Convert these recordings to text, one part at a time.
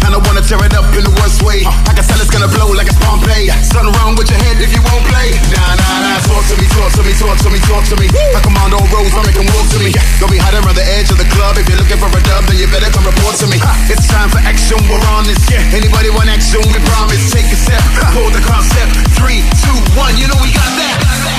and I wanna tear it up in the worst way. I can tell it's gonna blow like it's Pompeii. Something wrong with your head if you won't play. Nah, nah, nah, talk to me, talk to me, talk to me, talk to me. I command all roads, I make them walk to me. Don't be hiding around the edge of the club. If you're looking for a dub, then you better come report to me. It's time for action, we're on this. Anybody want action, we promise. Take a step, hold the concept. 3, 2, 1, you know we got that.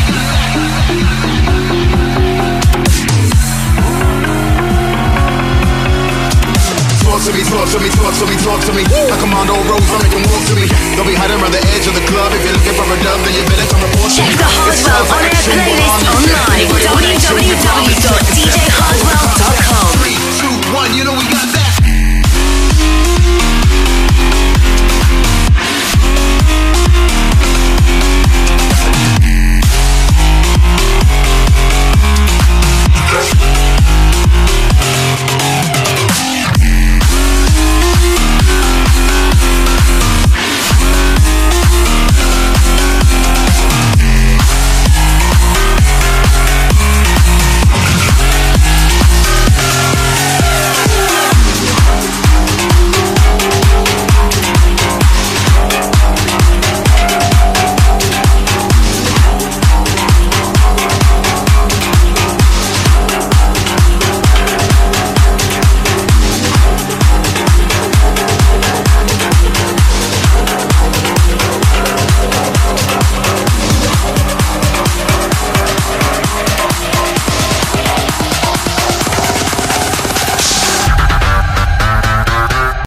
Talk to me, talk to me, talk to me, talk to me. I command all roads, I make them walk to me. Don't be hiding around the edge of the club. If you're looking for a dub, then you better come report to me. Check the Hardwell On Air playlist online. www.djhardwell.com. 3, 2, 1, you know we got